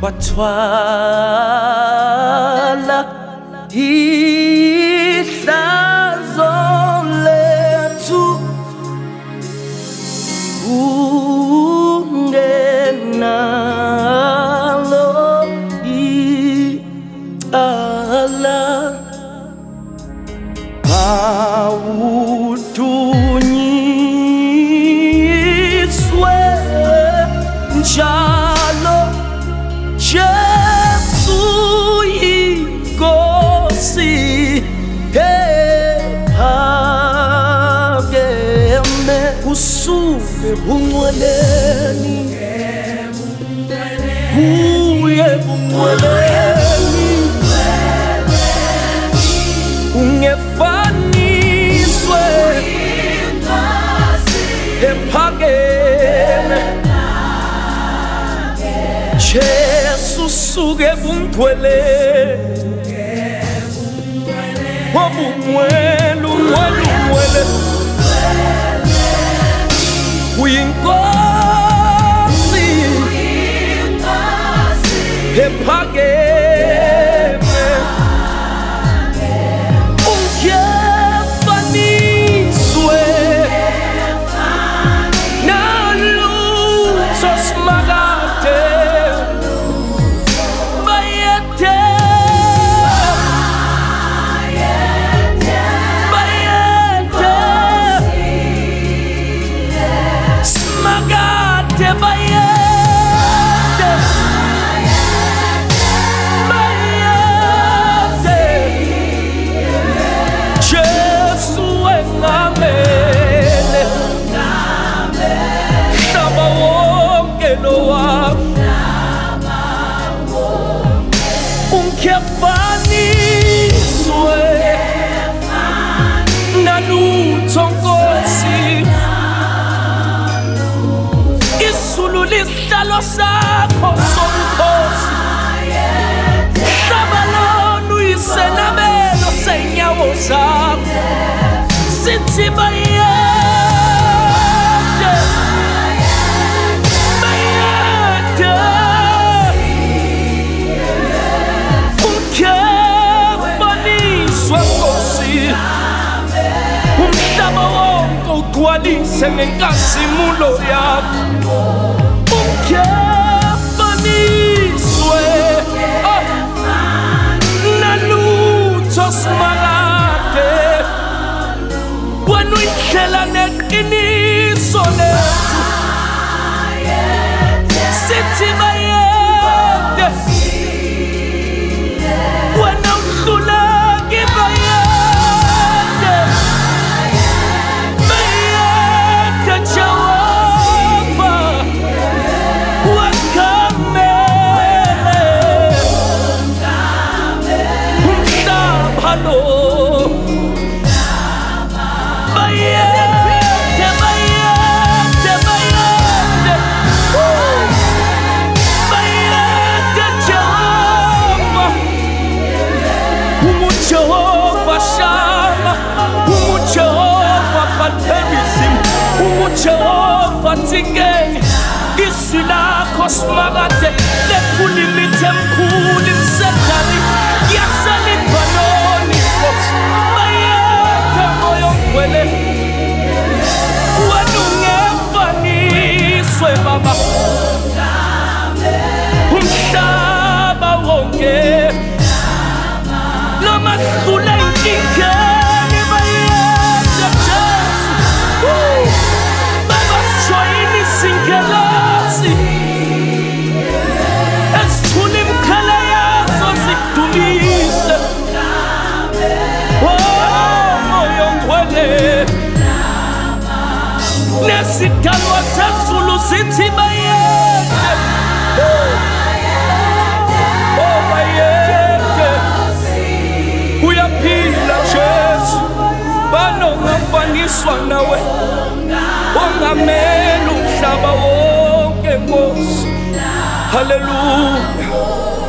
wathwala ihlazo lethu ungenalo icala awudunyiswe njalo Jesu yinkosi ephakeme usuke bungcweleni uye bungcweleni ungefaniswe ephakeme Jesu suke bungcweleni wabungcwele uyinkosi ephakeme ungefaniswe nalutho smakade ungefaniswe nalutho nkosi izulu lihlalo sakho sobukhosi hlaba lona uyisenabelo senyawo zakho sithi bayede umhlaba wonke ugcwalise ngenkazimulo yakho ungefaniswe nalutho smakade wena uyihlela neqiniso lethu sithi bayede wena uhluleki bayede Jehova wakamele umhlaba lo bayede Jehova umuJehova Shama umuJehova Patemisim umuJehova Tingeni izwi lakho smakade lekhulumithe mkhulu msedali yasalibhaloni bayede moyo ngcwele wena ungefaniswe baba umhlaba wonke noma sidlula inkingeni bayede Jesu baba sijoyina izingelosi esithula imikhala yazo zikudumise moyo ngcwele nesidalwa sezulu zithi bayede bayede uyaphila Jesu banongafaniswa nawe ongamele umhlaba wonke Nkosi haleluya